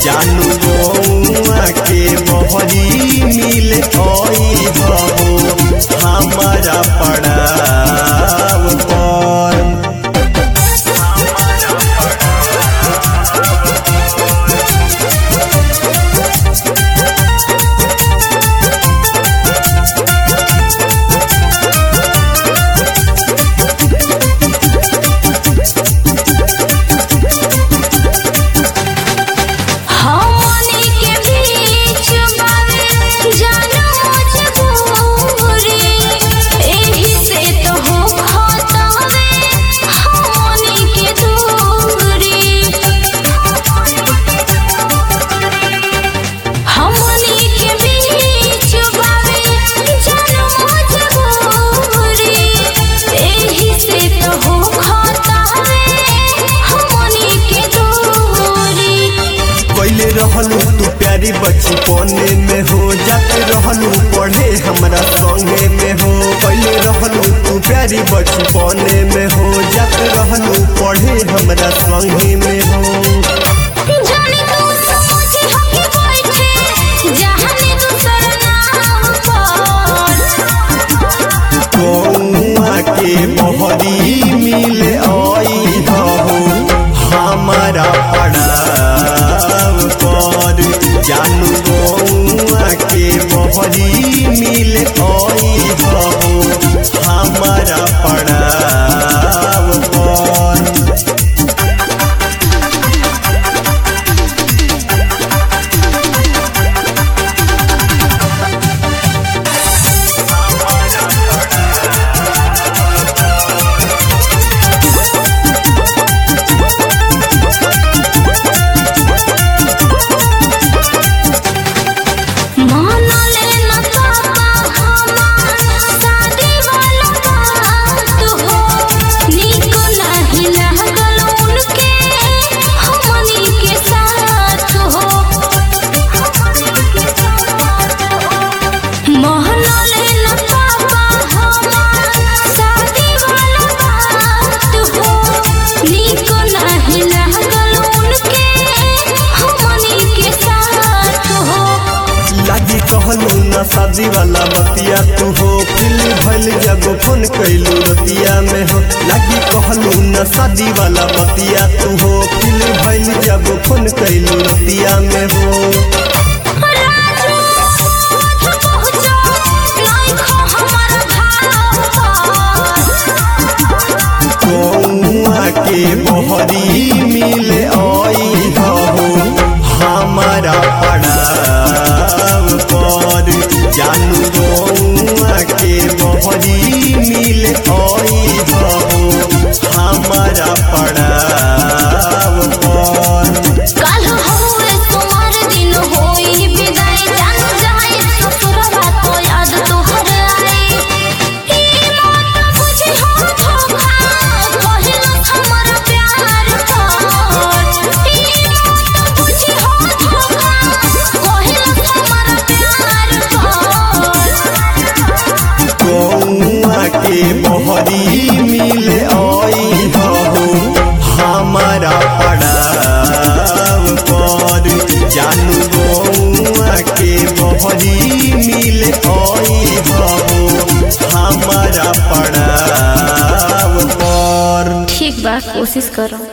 जानू गौआ के बहरी मिल आई हो हमारा पड़ाव पर। रहलू तू प्यारी बचपने में हो जाते रहलू पढ़े हमरा संगे में हो। पहले रहलू तू प्यारी बचपने में हो जाते रहलू पढ़े हमरा संगे में हो। गौआ के बहरी मिल आई हो हमारा पड़ाव पर। जानू गौआ के बहरी मिल आई हो हमारा पड़ाव पर। कहलू न शादी वाला बतिया तू हो फिर भइल जब फोन कैलू रतिया में हो। लागी कहलू न शादी वाला बतिया तू हो फिर भइल जब फोन कैलू रतिया में हो। गौआ के बहरी मिल आई हो हमारा पड़ाव पर। जानू गौआ के बहरी मिल आई हो हमारा पड़ाव पर। के बहरी मिल आई हो हमारा पड़ाव पर। जानू गौआ के बहरी मिल आई हो हमारा पड़ाव पर। ठीक बा, कोशिश करो।